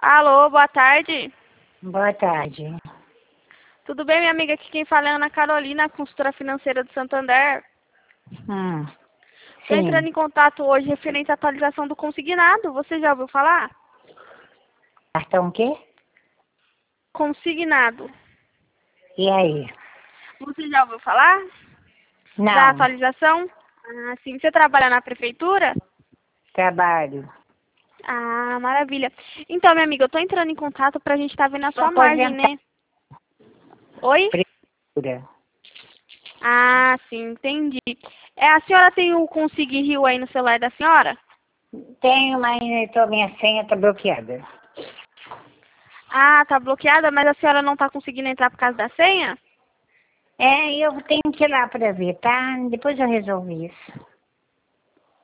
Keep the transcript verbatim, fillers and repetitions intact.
Alô, boa tarde. Boa tarde. Tudo bem, minha amiga? Aqui quem fala é Ana Carolina, consultora financeira do Santander. Hum, Estou entrando sim. em contato hoje referente à atualização do consignado. Você já ouviu falar? Cartão o quê? Consignado. E aí? Você já ouviu falar da Não, atualização? Ah, sim. Você trabalha na prefeitura? trabalho. Ah, maravilha. Então, minha amiga, eu estou entrando em contato para a gente estar vendo a Sou sua margem, aposentada. né? Oi? Prefeitura. Ah, sim, entendi. É, a senhora tem o Consig Rio aí no celular da senhora? Tenho, mas tô, minha senha tá bloqueada. Ah, tá bloqueada, mas a senhora não tá conseguindo entrar por causa da senha? É, eu tenho que ir lá pra ver, tá? Depois eu resolvo isso.